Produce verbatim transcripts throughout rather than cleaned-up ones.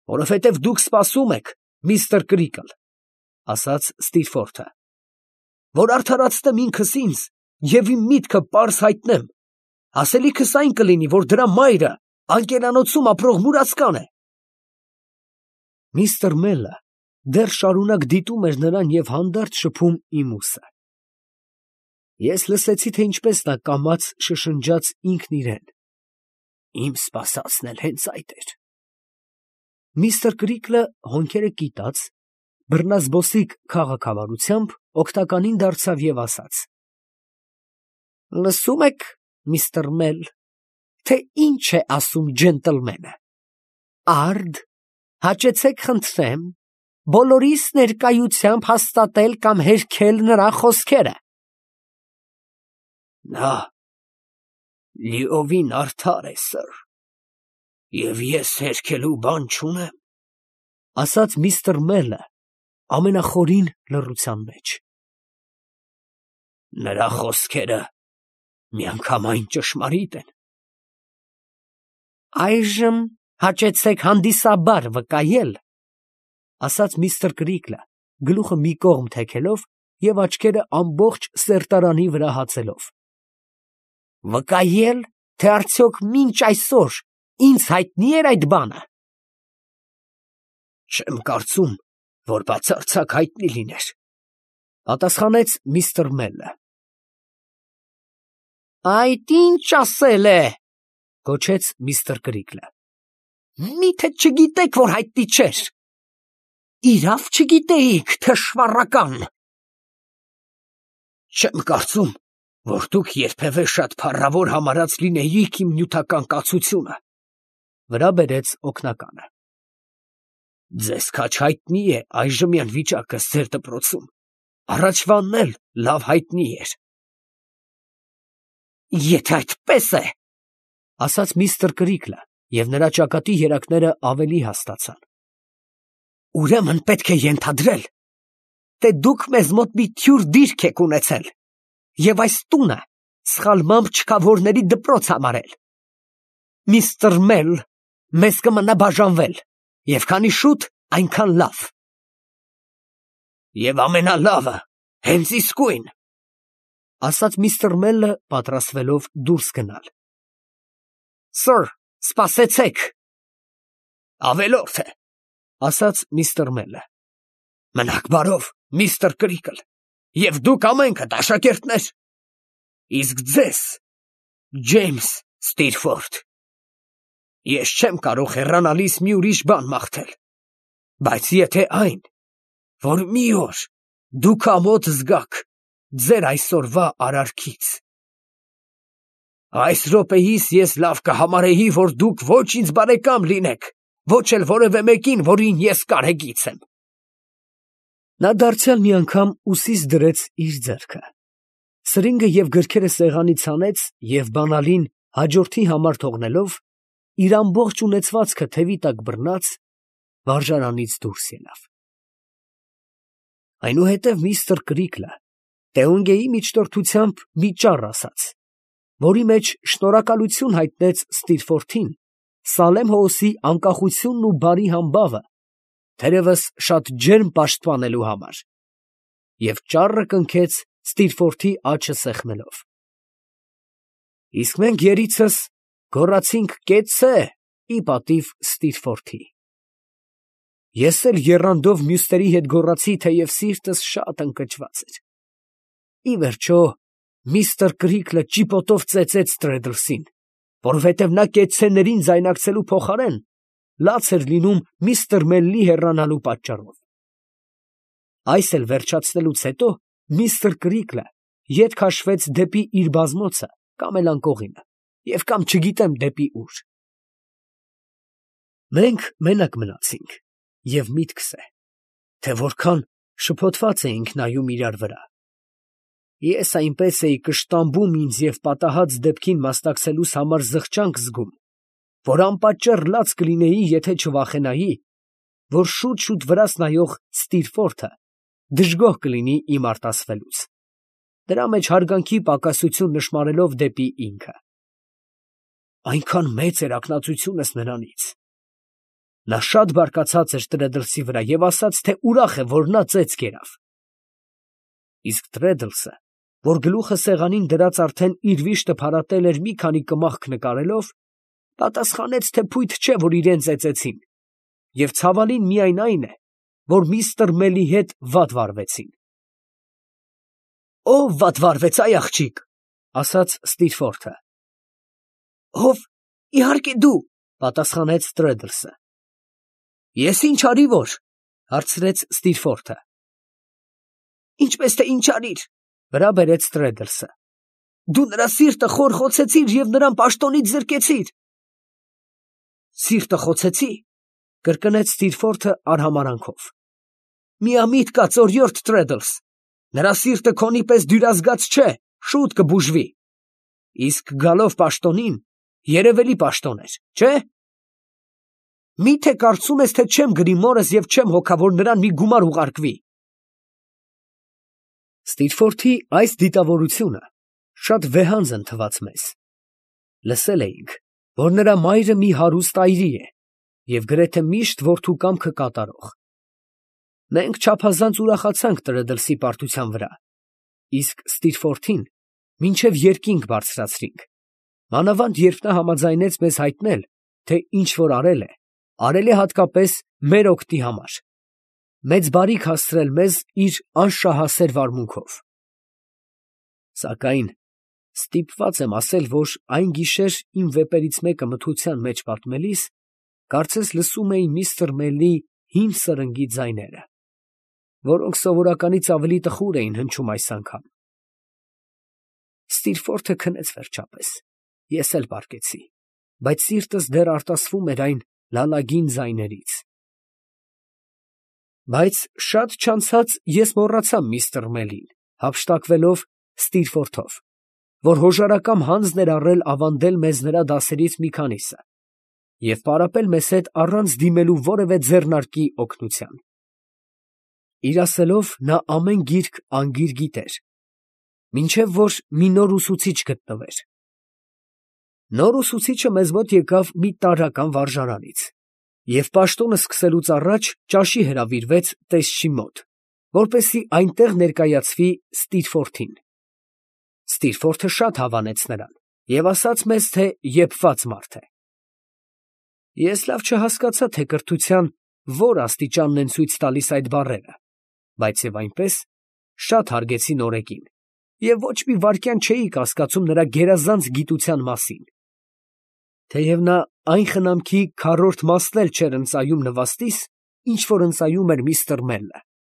Որովհետև դուք սպասում եք, միստր Կրիկլ, ասաց Ստիրֆորթը, որ արդարացնեմ ինքս ինձ և իմ միտքը պարզ հայտնեմ, ասելիքս այն կլինի, որ դրա մայրը անկերանոցում ապրող մուրացկան է։ Միստր Մելը դեռ շարունակ դիտում էր նրան և հանդարտ շփում իմ ուսը։ Ես լսեցի, թե ինչպես նա կամաց շշնջաց ինքն իրեն. «Իմ սպասածն էլ հենց այդ էր»։ Միստր Կրիկլը հոնքերը կիտած, բռնազբոսիկ քաղաքավարությամբ օգնականին դարձավ և ասաց. «Լսում եք, միստր Մել, թե ինչ է ասում ջենտլմենը. արդ, հաճեցեք խնդրեմ բոլորիս ներկայությամբ հաստատել կամ հերքել նրա խոսքերը»։ Նա լիովին արդար է, սըր, և ես հերքելու բան չունեմ, ասաց միստր Մելը ամենախորին լռության մեջ։ Նրա խոսքերը միանգամայն ճշմարիտ են։ Այժմ հաճեցեք հանդիսաբար վկայել, ասաց միստր Կրիկլը, գլուխը մի կողմ թեքելով և աչքերը ամբողջ սերտարանի վրա հացելով, վկայել, թե արդյոք մինչ այսօր ինձ հայտնի էր այդ բանը։ Չեմ կարծում, որ բացարձակ հայտնի լիներ, պատասխանեց միստր Մելը։ Այդ ինչ ասել է, գոչեց միստր Կրիկլը։ Միթե չգիտեք, որ հայտնի չէր։ Իրավ չգիտեիք, թշվառական։ Չեմ կարծում, որ դուք երբևէ շատ փառավոր համարած լինեիք իմ նյութական կացությունը, վրա բերեց օգնականը։ Ձեզ քաչ հայտնի է այժմյան վիճակս ձեր դպրոցում, առաջվանն էլ լավ հայտնի էր։ Եթե այդպես է, ասաց միստր Կրիկլը, և նրա ճակատի երակները ավելի հաստացան, ուրեմն պետք է ենթադրել, թե դուք մեզ մոտ մի թյուր դիրք եք ունեցել և այս տունը սխալմամբ չքավորների դպրոց համարել։ Միստր Մել, մեզ կմնա բաժանվել, և քանի շուտ, այնքան լավ։ Եվ ամենալավը հենց իսկույն, ասաց միստր Մելը, պատրաստվելով դուրս գնալ։ Սըր, սպասեցեք։ Ավելորդ է, ասաց միստր Մելը։ Մնաք բարով, միստր Կրիկլ, և դուք ամենքդ աշակերտներ, իսկ ձեզ, Ջեյմս Ստիրֆորթ, ես չեմ կարող հեռանալիս մի ուրիշ բան մաղթել, բայց եթե այն, որ մի օր դուք ամոթ զգաք ձեր այսօրվա արարքից, այս րոպեիս ես լավ կհամարեի, որ դուք ոչ ինձ բարեկամ լինեք, ոչ էլ որևէ մեկին, որին ես կարեկից եմ։ Նա դարձյալ մի անգամ ուսիս դրեց իր ձեռքը, սրինգը և գրքերը սեղանից հանեց և բանալին հաջորդի համար թողնելով, իր ամբողջ ունեցվածքը թևի տակ բռնած, վարժարանից դուրս ելավ։ Այնուհետև միստր Կրիկլը Տեոնգեի միջնորդությամբ մի ճառ ասաց, որի մեջ շնորհակալություն հայտնեց Ստիրֆորթին Սալեմ Հոուսի անկախությունն ու բարի համբավը, թերևս շատ ջերմ պաշտպանելու համար, և ճառը կնքեց Ստիրֆորթի աջը սեղմելով։ Իսկ մենք երիցս գոռացինք կեցցե ի պատիվ Ստիրֆորթի։ Ես էլ եռանդով մյուսների հետ գոռացի, թեև սիրտս շատ ընկճված էր։ Ի վերջո, միստր Կրիկլը ճիպոտով ծեծեց Տրեդլսին, որովհետև նա կեցցեներին ձայնակցելու փոխարեն լաց էր լինում միստր Մելլի հեռանալու պատճառով։ Այս էլ վերջացնելուց հետո միստր Կրիկլը ետ քաշվեց դեպի իր բազմոցը կամ էլ անկողինը, և կամ չգիտեմ դեպի ուր։ Մենք մենակ մնացինք, և միտքս է, թե որքան շփոթված էինք նայում իրար վրա։ Ես այնպես էի կշտամբում ինձ և պատահած դեպքին մասնակցելուս համար զղջանք զգում, որ անպատճառ լաց կլինեի, եթե չվախենայի, որ շուտ֊շուտ վրաս նայող Ստիրֆորթը դժգոհ կլինի իմ արտասվելուց, դրա մեջ հարգանքի պակասություն նշմարելով դեպի ինքը։ Այնքան մեծ էր ակնածությունս նրանից, Նա շատ բարկացած էր Տրեդլսի վրա և ասաց, թե ուրախ է, որ նա ծեծ կերավ։ Իսկ Տրեդլսը, որ գլուխը սեղանին դրած արդեն իր վիշտը փարատել էր մի քանի կմախք նկարելով, պատասխանեց, թե փույթ չէ, որ իրան ծեծեցին, և ցավալին միայն այն է, որ միստր Մելի հետ վատ վարվեցին։ «Ո՞վ վատ վարվեց, այ աղջիկ», ֊ ասաց Ստիրֆորթը։ «Ո՞վ, իհարկե դու», ֊ պատասխանեց Տրեդլսը։ «Ես ինչ արի որ», ֊ հարցրեց Ստիրֆորթը։ «Ինչպես թե ինչ արիր», ֊ վրա բերեց Տրեդլսը։ «Դու նրա սիրտը խորխոցեցիր և նրան պաշտոնից զրկեցիր»։ «Սիրտը խոցեցի», ֊ կրկնեց Ստիրֆորթը արհամարհանքով։ «Միամիտ կաց, օրիորդ Տրեդլս, նրա սիրտը քոնի պես դյուրազգաց չէ, շուտ կբուժվի, իսկ գալով պաշտոնին, երևելի պաշտոն էր, չէ՞։ Մի՞թե կարծում ես, թե չեմ գրի մորս և չեմ հոգա, որ նրան մի գումար ուղարկվի»։ Ստիրֆորթի այս դիտավորությունը շատ վեհանձն թվաց մեզ։ Լսել էինք, որ նրա մայրը մի հարուստ այրի է և գրեթե միշտ որդու կամքը կատարող։ Մենք չափազանց ուրախացանք Տրեդլսի պարտության վրա, իսկ Ստիրֆորթին մինչև երկինք բարձրացրինք, մանավանդ երբ նա համաձայնեց մեզ հայտնել, թե ինչ որ արել է, արել է հատկապես մեր օգտի համար, մեծ բարիք հասցրել մեզ իր անշահասեր վարմունքով։ Սակայն ստիպված եմ ասել, որ այն գիշեր իմ վեպերից մեկը մթության մեջ պատմելիս, կարծես լսում էի միստր Մելի հին սրնգի ձայները, որոնք սովորականից ավելի տխուր էին հնչում այս անգամ։ Ստիրֆորթը քնեց վերջապես, ես էլ պառկեցի, բայց սիրտս դեռ արտասվում էր այն լալագին ձայներից։ Բայց շատ չանցած ես մոռացա միստր Մելին, հափշտակվելով Ստիրֆորթով, որ հոժարակամ հանձն էր առել ավանդել մեզ նրա դասերից մի քանիսը և պարապել մեզ հետ առանց դիմելու որևէ ձեռնարկի օգնության։ Իր ասելով, նա ամեն գիրք անգիր գիտեր, մինչև որ մի նոր ուսուցիչ գտնվեր։ Նոր ուսուցիչը մեզ մոտ եկավ մի տարրական վարժարանից և պաշտոնը սկսելուց առաջ ճաշի հրավիրվեց տեսչի մոտ, որպեսզի այնտեղ ներկայացվի Ստիրֆորթին։ Ստիրֆորթը շատ հավանեց նրան և ասաց մեզ, թե եփված մարդ է։ Ես լավ չհասկացա, թե կրթության որ աստիճանն են ցույց տալիս այդ բառերը, բայց և այնպես շատ հարգեցի նորեկին և ոչ մի վայրկյան չէի կասկածում նրա գերազանց գիտության մասին։ Թեև նա այն խնամքի քառորդ մասն էլ չէր ընծայում նվաստիս, ինչ որ ընծայում էր միստր Մելը։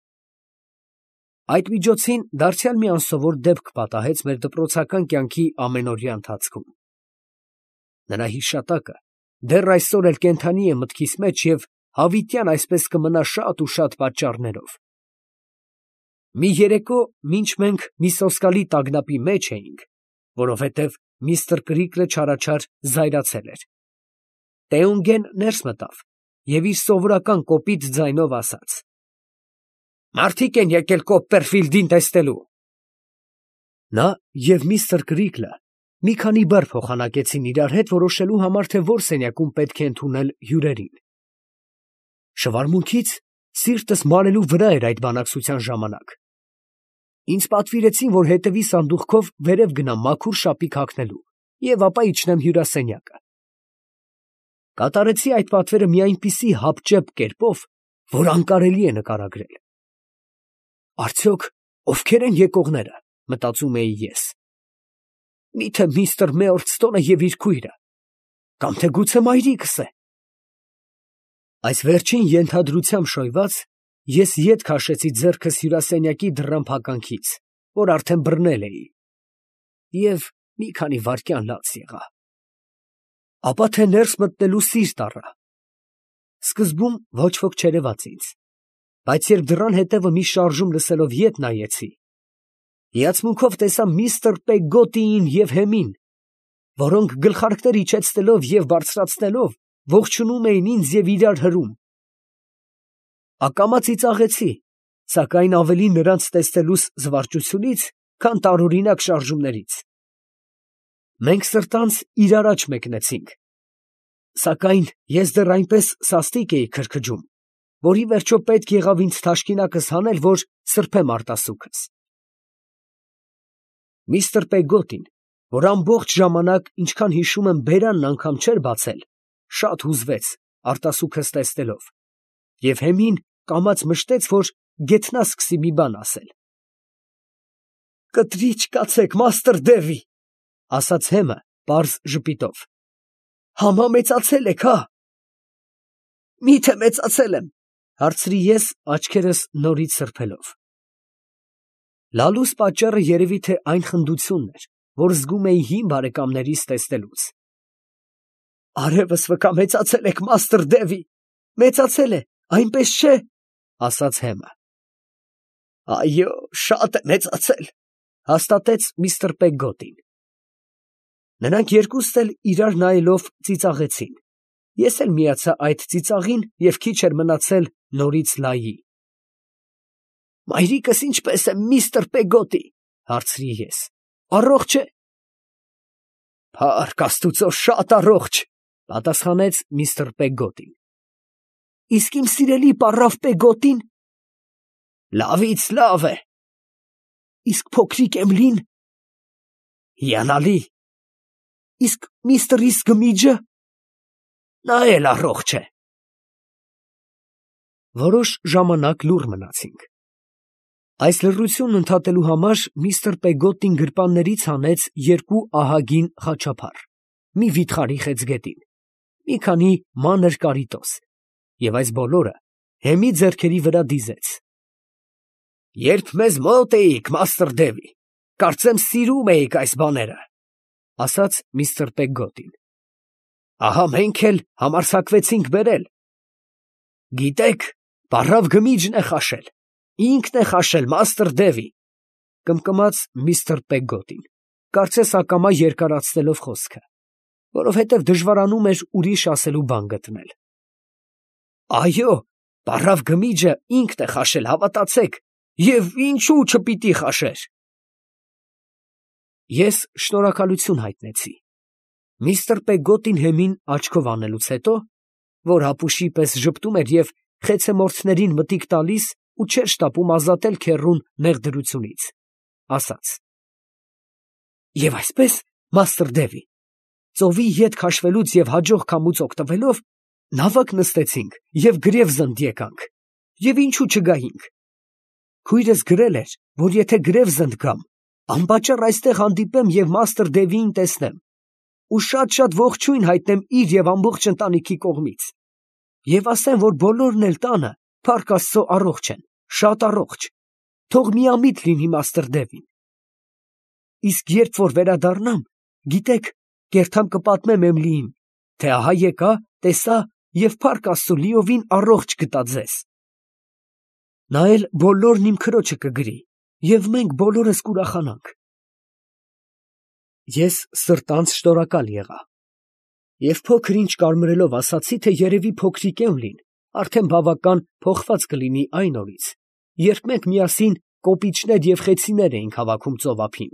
Այդ միջոցին դարձյալ մի անսովոր դեպք պատահեց մեր դպրոցական կյանքի ամենօրյա ընթացքում։ Նրա հիշատակը դեռ այսօր էլ կենդանի է մտքիս մեջ և հավիտյան այսպես կմնա շատ ու շատ պատճառներով։ Մի երեկո, մինչ մենք մի սոսկալի տագնապի մեջ էինք, որովհետև միստր Կրիկլը չարաչար զայրացել էր, Տեունգեն ներս մտավ և իր սովորական կոպիտ ձայնով ասաց. «Մարդիկ են եկել Կոպպերֆիլդին տեսնելու»։ Նա և միստր Կրիկլը մի քանի բառ փոխանակեցին իրար հետ, որոշելու համար, թե որ սենյակում պետք է ընդունել հյուրերին։ Շվարմունքից սիրտս մարելու վրա էր այդ բանակցության ժամանակ։ Ինձ պատվիրեցին, որ հետևի սանդուղքով վերև գնամ մաքուր շապիկ հագնելու և ապա իջնեմ հյուրասենյակը։ Կատարեցի այդ պատվերը մի այնպիսի հապճեպ կերպով, որ անկարելի է նկարագրել։ Արդյոք ովքեր են եկողները, մտածում էի ես։ Միթե միստր Մեորցտոնը և իր քույրը, կամ թե գուցե մայրիկս է։ Այս վերջին ենթադրությամբ շոյված, ես ետ քաշեցի ձեռքս հյուրասենյակի դռան փականքից, որ արդեն բռնել էի, և մի քանի վայրկյան լաց եղա։ Ապա թե ներս մտնելու սիրտ առա։ Սկզբում ոչ ոք չերևաց ինձ, բայց երբ դռան հետևը մի շարժում լսելով ետ նայեցի, հիացմունքով տեսա միստր Պեգգոտիին և Հեմին, որոնք գլխարկներ իջեցնելով և բարձրացնելով ողջունում էին ինձ և իրար հրում։ Ակամա ծիծաղեցի, սակայն ավելի նրանց տեսնելուս զվարճությունից, քան տարօրինակ շարժումներից։ Մենք սրտանց իր առաջ մեկնեցինք, Սակայն ես դեռ այնպես սաստիկ էի քրքջում, որ ի վերջո պետք եղավ ինձ թաշկինակս հանել, որ սրբեմ արտասուքս։ Միստր Պեգոտին, որ ամբողջ ժամանակ, ինչքան հիշում եմ, բերանն անգամ չէր բացել, շատ հուզվեց արտասուքս տեսնելով և հեմին կամաց մշտեց, որ գեթնա սկսի մի բան ասել։ «Կտրիչ կացեք, մաստր Դևի, ֊ ասաց հեմը պարզ ժպիտով, ֊ համամեծացել եք, հա՞։ Մի՞թե մեծացել եմ, ֊ հարցրի ես, աչքերս նորից սրբելով։ Լալուս պատճառը երևի թե այն խնդությունն էր, որ զգում էի հին բարեկամներիս տեսնելուց։ Արևս վկա մեծացել եք, մաստր Դևի, մեծացել է, այնպես չէ, ֊ ասաց հեմը։ Այո, շատ է մեծացել, ֊ հաստատեց միստր Պեգոտին։ Նրանք երկուստ էլ իրար նայելով ծիծաղեցին, ես էլ միացա այդ ծիծաղին և քիչ էր մնացել նորից լայի։ Մայրիկս ինչպե՞ս է, միստր Պեգոտի, ֊ հարցրի ես, ֊ առողջ է։ Փառք աստուծո, շատ առողջ, ֊ պատասխանեց միստր Պեգոտին։ Իսկ իմ սիրելի պառավ Պեգոտին։ Լավից լավ է։ Իսկ փոքրիկ Էմլին։ Հիանալի։ Իսկ միստր Իսկմիջը։ Նա էլ առողջ է։ Որոշ ժամանակ լուռ մնացինք։ Այս լռությունն ընդհատելու համար միստր Պեգոտին գրպաններից հանեց երկու ահագին խաչափառ, մի վիթխարի խեցգետին, մի քանի մանր կարիտոս, և այս բոլորը հեմի ձեռքերի վրա դիզեց։ Երբ մեզ մոտ էիք, մաստր Դևի, կարծեմ սիրում էիք այս բաները, ֊ ասաց միստր Պեգոտին։ Ահա մենք էլ համարձակվեցինք բերել։ Գիտեք, պառավ Գմիջն է խաշել, ինքն է խաշել, մաստր Դևի, ֊ կմկմաց միստր Պեգոտին, կարծես ակամա երկարացնելով խոսքը, որովհետև դժվարանում էր ուրիշ ասելու բան գտնել։ Այո, պառավ Գմիջը ինքն է խաշել, հավատացեք, և ինչու չպիտի խաշեր։ Ես շնորհակալություն հայտնեցի։ Միստր Պեգոտին հեմին աչքով անելուց հետո, որ հապուշի պես ժպտում էր և խեցեմորթներին մտիկ տալիս ու չէր շտապում ազատել քեռուն նեղդրությունից, ասաց. Եվ այսպես, մաստր Դևի, ծովի ետ քաշվելուց և հաջող քամուց օգտվելով, նավակ նստեցինք և Գրևզնդ եկանք, և ինչու չգայինք։ Քույրս գրել էր, որ եթե Գրևզնդ գամ, անպատճառ այստեղ հանդիպեմ և մաստր Դևիին տեսնեմ, ու շատ֊շատ ողջույն հայտնեմ իր և ամբողջ ընտանիքի կողմից, և ասեմ, որ բոլորն էլ տանը, փառք Աստծո, առողջ են, շատ առողջ, թող միամիտ լինի մաստր Դևին։ Իսկ երբ որ վերադառնամ, գիտեք, կերտամ կպատմեմ Էմլիին, թե ահա եկա, տեսա և փառք Աստծո լիովին առողջ գտա ձեզ։ Նա էլ բոլորն իմ քրոջը կգրի, և մենք բոլորս կուրախանանք։ Ես սրտանց շնորհակալ եղա և փոքր ինչ կարմրելով ասացի, թե երևի փոքրիկ Էմլին արդեն բավական փոխված կլինի այն օրից, երբ մենք միասին կոպիճներ և խեցիներ էինք հավաքում ծով ափին։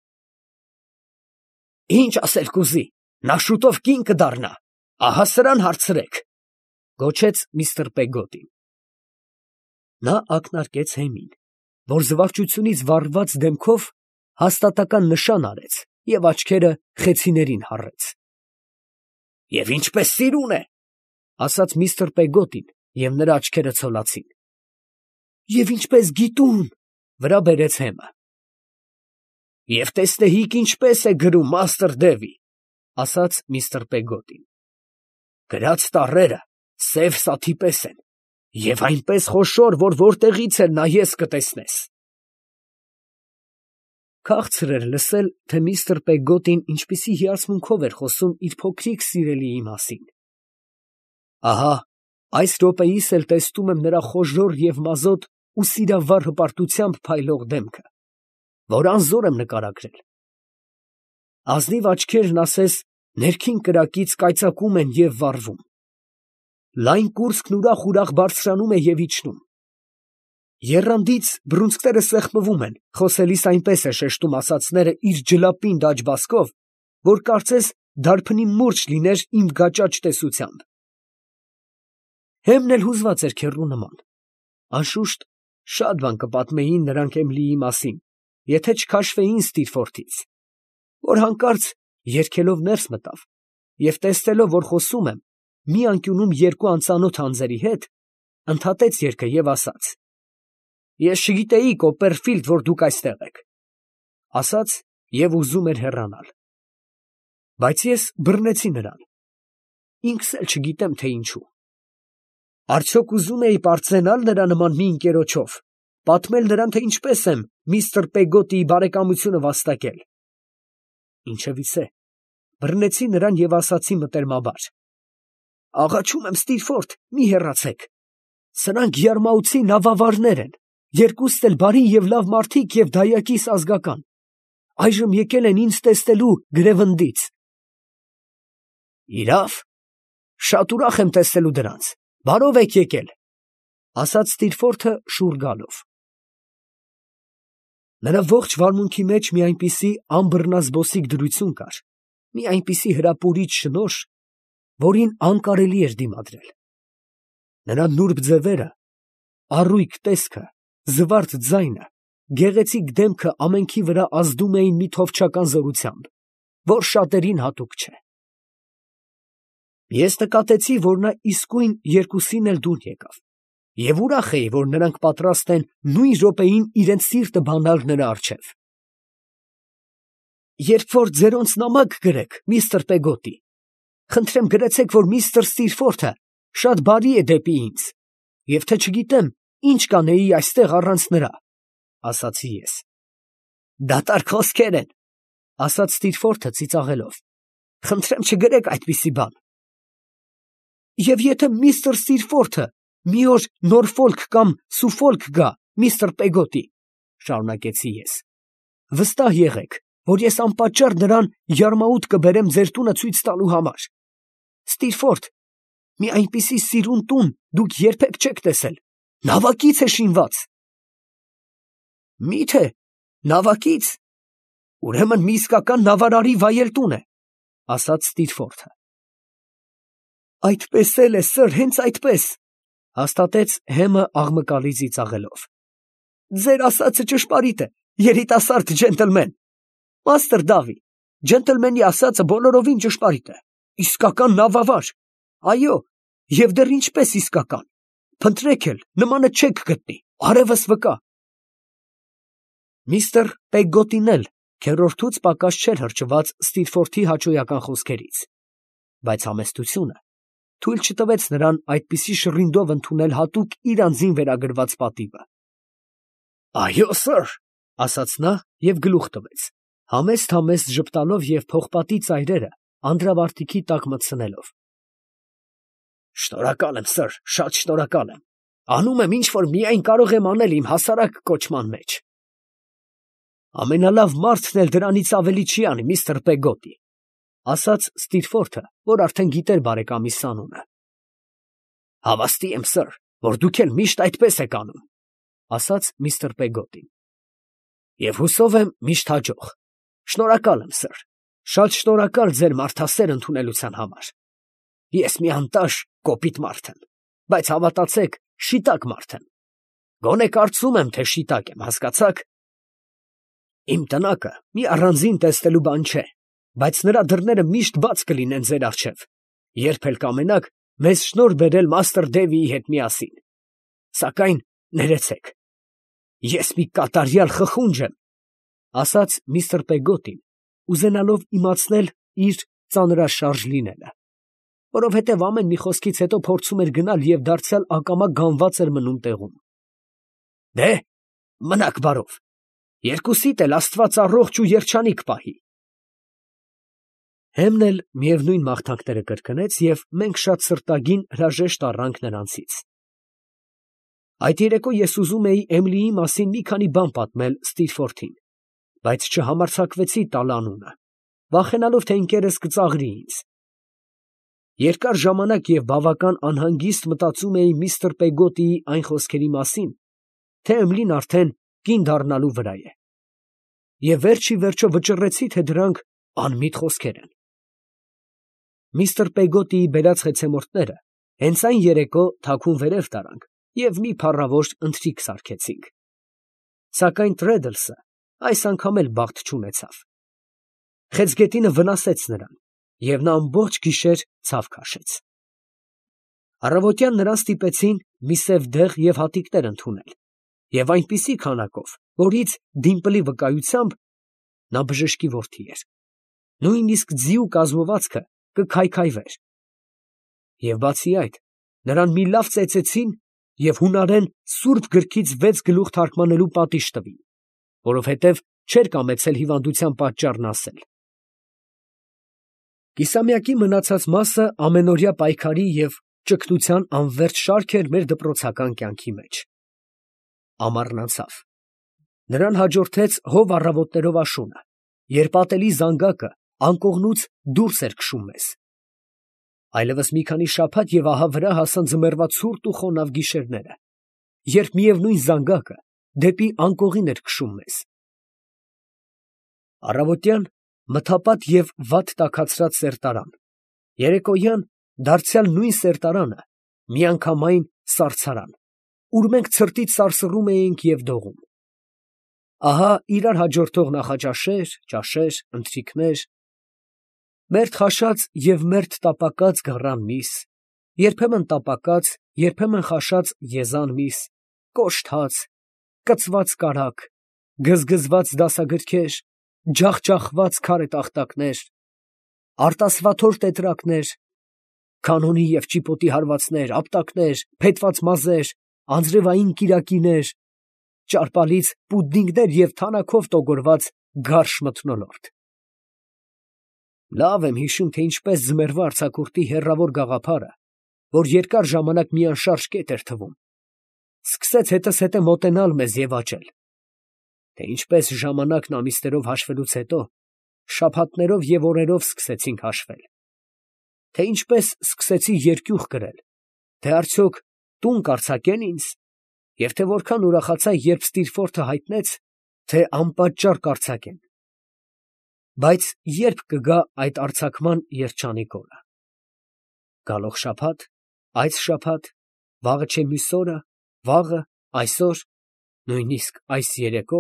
Ինչ ասել կուզի, նա շուտով կին կդառնա, ահա սրան հարցրեք, ֊ գոչեց միստր Պեգոտին։ Նա ակնարկեց հեմին, որ զվարճությունից վառված դեմքով հաստատական նշան արեց և աչքերը խեցիներին հառեց։ Եվ ինչպես սիրուն է, ֊ ասաց միստր Պեգոտին, և նրա աչքերը ցոլացին։ Եվ ինչպես գիտուն, ֊ վրա բերեց հեմը։ Եվ տեսնեիք ինչպես է գրում, մաստր Դևի, ֊ ասաց միստր Պեգոտին։ Գրած տառերը սև սաթի պես են և այնպես խոշոր, որ որտեղից էլ նայես կտեսնես։ Քաղցր էր լսել, թե միստր Պեգոտին ինչպիսի հիացմունքով էր խոսում իր փոքրիկ սիրելիի մասին։ Ահա այս րոպեիս էլ տեսնում եմ նրա խոժոռ և մազոտ ու սիրավառ հպարտությամբ փայլող դեմքը, որ անզոր եմ նկարագրել։ Ազնիվ աչքերն ասես ներքին կրակից կայծակում են և վառվում։ Լայն կուրծքն ուրախ֊ուրախ բարձրանում է և իջնում։ Եռանդից բռունցքները սեղմվում են, խոսելիս այնպես է շեշտում ասածները իր ջլապինդ աջ բազկով, որ կարծես դարբնի մուրջ լիներ իմ գաճաճ տեսությամբ։ Հեմն էլ հուզված էր քեռու նման։ Անշուշտ, շատ բան կպատմեին նրանք Էմիլիի մասին, եթե չքաշվեին Ստիրֆորթից, որ հանկարծ երգելով ներս մտավ և տեսնելով, որ խոսում եմ մի անկյունում երկու անծանոթ անձերի հետ, ընդհատեց երգը և ասաց. «Ես չգիտեի, Կոպերֆիլդ, որ դուք այստեղ եք», ասաց և ուզում էր հեռանալ։ Բայց ես բռնեցի նրան։ Ինքս էլ չգիտեմ, թե ինչու։ Արդյոք ուզում էի պարծենալ նրա նման մի ընկերոջով, պատմել նրան, թե ինչպես եմ միստր Պեգոտիի բարեկամությունը վաստակել։ Ինչևիցե, բռնեցի նրան և ասացի մտերմաբար. «Աղաչում եմ, Ստիրֆորթ, մի հեռացեք. սրանք Յարմաութի նավավարներ են, երկուստ էլ բարի և լավ մարդիկ և դայակիս ազգական. այժմ եկել են ինձ տեսնելու Գրևնդից»։ «Իրավ, շատ ուրախ եմ տեսնելու դրանց, բարով եք եկել», ասաց Ստիրֆորթը շուռ գալով։ Նրա ողջ վարմունքի մեջ մի այնպիսի անբռնազբոսիկ դրություն կար, մի այնպիսի հրապուրիչ շնորհ, որին անկարելի էր դիմադրել։ Նրա նուրբ ձևերը, առույգ տեսքը, զվարթ ձայնը, գեղեցիկ դեմքը ամենքի վրա ազդում էին մի թովչական զորությամբ, որ շատերին հատուկ չէ։ Ես նկատեցի, որ նա իսկույն երկուսին էլ դուր եկավ, և ուրախ էի, որ նրանք պատրաստ են նույն րոպեին իրենց սիրտը բանալ նրա առջև։ «Երբ որ ձերոնց նամակ գրեք, միստր Պեգոտի, խնդրեմ գրեցեք, որ միստր Ստիրֆորթը շատ բարի է դեպի ինձ, և թե չգիտեմ, ինչ կանեի այստեղ առանց նրա», ասացի ես։ «Դատարկ խոսքեր են», ասաց Ստիրֆորթը ծիծաղելով, «խնդրեմ չգրեք այդպիսի բան»։ «Եվ եթե միստր Ստիրֆորթը մի օր Նորֆոլք կամ Սուֆոլք գա, միստր Պեգոտի, շարունակեցի ես, վստահ եղեք, որ ես անպատճառ նրան Յարմաութ կբերեմ ձեր տունը ցույց տալու համար։ Ստիրֆորթ, մի այնպիսի սիրուն տուն դուք երբեք չեք տեսել, նավակից է շինված»։ «Մի՞թե նավակից, ուրեմն մի իսկական նավարարի վայել տուն է», ասաց Ստիրֆորթը։ «Այդպես էլ է, սըր, հենց այդպես», հաստատեց Հեմը աղմկալի ծիծաղելով։ «Ձեր ասածը ճշմարիտ է, երիտասարդ ջենտլմեն, մաստր Դավի, ջենտլմենի ասածը բոլորովին ճշմարիտ է, իսկական նավավար, այո, և դեռ ինչպես իսկական, փնտրեք էլ, նմանը չեք գտնի, արևս վկա»։ Միստր Պեգոտին էլ քեռորդուց պակաս չէր հրճված Ստիրֆորթի հաճոյական խոսքերից, բայց համեստությունը թույլ չտվեց նրան այդպիսի շռինդով ընդունել հատուկ իր անձին վերագրված պատիվը։ «Այո, սըր», ասաց նա և գլուխ տվեց, համեստ֊համեստ ժպտալով և փողպատի ծայրերը անդրավարտիքի տակ մտցնելով։ «Շնորհակալ եմ, սըր, շատ շնորհակալ եմ, անում եմ, ինչ որ միայն կարող եմ անել իմ հասարակ կոչման մեջ»։ «Ամենալավ մարդն էլ դրանից ավելի չի անի, միստր Պեգոտի», ասաց Ստիրֆորթը, որ արդեն գիտեր բարեկամիս անունը։ «Հավաստի եմ, սըր, որ դուք էլ միշտ այդպես եք անում», ասաց միստր Պեգոտին։ «Եվ հուսով եմ միշտ հաջող։ Շնորհակալ եմ, սըր, շատ շնորհակալ ձեր մարդասեր ընդունելության համար։ Ես մի անտաշ կոպիտ մարդ եմ, բայց հավատացեք, շիտակ մարդ եմ։ Գոնե կարծում եմ, թե շիտակ եմ, հասկացաք։ Իմ տնակը մի առանձին տեսնելու բան չէ, բայց նրա դռները միշտ բաց կլինեն ձեր առջև, երբ էլ կամենաք մեզ շնորհ բերել մաստր Դևիի հետ միասին։ Սակայն ներեցեք, ես մի կատարյալ խխունջ եմ», ասաց միստր Պեգոտին, ուզենալով իմացնել իր ծանրաշարժ լինելը, որովհետև ամեն մի խոսքից հետո փորձում էր գնալ և դարձյալ ակամա գանված էր մնում տեղում։ «Դե, մնաք բարով, երկուսիդ էլ Աստված առողջ ու երջանիկ պահի»։ Հեմն էլ միևնույն մաղթանքները կրկնեց, և մենք շատ սրտագին հրաժեշտ առանք նրանցից։ Այդ երեկո ես ուզում էի Էմիլիի մասին մի քանի բան պատմել Ստիրֆորթին, բայց չհամարձակվեցի տալ անունը, վախենալով, թե ընկերս կծաղրի ինձ։ Երկար ժամանակ և բավական անհանգիստ մտածում էի միստր Պեգոտիի այն խոսքերի մասին, թե Էմիլին արդեն կին դառնալու վրա է, և վերջ ի վերջո վճռեցի, թե դրանք անմիտ խոսքեր են։ միստր Պեգոտիի բերած խեցեմորտները հենց այն երեկո թաքուն վերև տարանք և մի փառավոր ընթրիք սարքեցինք։ Սակայն Տրեդլսը այս անգամ էլ բախտ չունեցավ։ Խեցգետինը վնասեց նրան, և նա ամբողջ գիշեր ցավ քաշեց։ Առավոտյան նրան ստիպեցին մի սև դեղ և հատիկներ ընդունել, և այնպիսի քանակով, որից Դիմպլի վկայությամբ նա բժշկի որդի էր, նույնիսկ ձիու կազմվածքը կքայքայվեր։ Եվ բացի այդ, նրան մի լավ ծեծեցին և հունարեն սուրբ գրքից վեց գլուխ թարգմանելու պատիժ տվին, որովհետև չէր կամեցել հիվանդության պատճառն ասել։ Կիսամյակի մնացած մասը ամենօրյա պայքարի և ճգնության անվերջ շարք էր մեր դպրոցական կյանքի մեջ։ Ամառն անցավ։ Նրան հաջորդեց հով առավոտներով աշունը, երբ ատելի զանգակը անկողնուց դուրս էր քշում մեզ։ Այլևս մի քանի շաբաթ և ահա վրա հասան ձմեռվա ցուրտ ու խոնավ գիշերները, երբ միևնույն զանգակը դեպի անկողին էր քշում մեզ։ Առավոտյան մթապատ և վատ տաքացրած սերտարան, երեկոյան դարձյալ նույն սերտարանը, միանգամայն սառցարան, ուր մենք ցրտից սարսռում էինք և դողում։ Ահա իրար հաջորդող նախաճաշեր, ճաշեր, ընթրիքներ, մերթ խաշած և մերթ տապակած գառան միս, երբեմն տապակած, երբեմն խաշած եզան միս, կոշտ հաց, կծված կարագ, գզգզված դասագրքեր, ջախջախված քարե տախտակներ, արտասվաթոր տետրակներ, քանոնի և ճիպոտի հարվածներ, ապտակներ, փետված մազեր, անձրևային կիրակիներ, ճարպալից պուդինգներ և թանաքով տոգորված գարշ մթնոլորտ։ Լավ եմ հիշում, թե ինչպես ձմեռվա արձակուրդի հեռավոր գաղափարը, որ երկար ժամանակ մի անշարժ կետ էր թվում, սկսեց հետզհետե մոտենալ մեզ և աճել, թե ինչպես ժամանակն ամիսներով հաշվելուց հետո շաբաթներով և օրերով սկսեցինք հաշվել, թե ինչպես սկսեցի երկյուղ կրել, թե արդյոք տուն կարձակե՞ն ինձ, և թե որքան ուրախացա, երբ Ստիրֆորթը հայտնեց, թե անպատճառ կարձակեն։ Բայց ե՞րբ կգա այդ արձակման երջանիկ օրը։ Գալո՞ղ շաբաթ, այս շաբաթ, վաղը չէ մյուս օրը, վաղը, այսօր, նույնիսկ այս երեկո։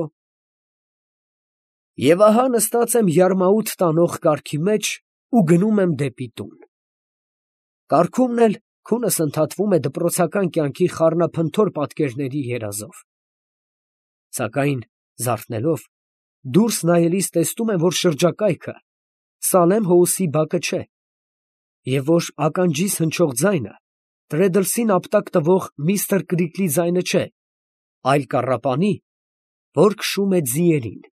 Եվ ահա նստած եմ յարմաուտ տանող կառքի մեջ ու գնում եմ դեպի տուն։ Կառքումն էլ քունս ընդհատվում է դպրոցական կյանքի խառնափնթոր պատկերների երազով։ Սակայն զարթնելով, դուրս նայելիս տեսնում եմ, որ շրջակայքը Սալեմ Հոուսի բակը չէ, և որ ականջիս հնչող ձայնը Տրեդլսին ապտակ տվող միստր Կրիքլի ձայնը չէ, այլ կառապանի, որ քշում է ձիերին։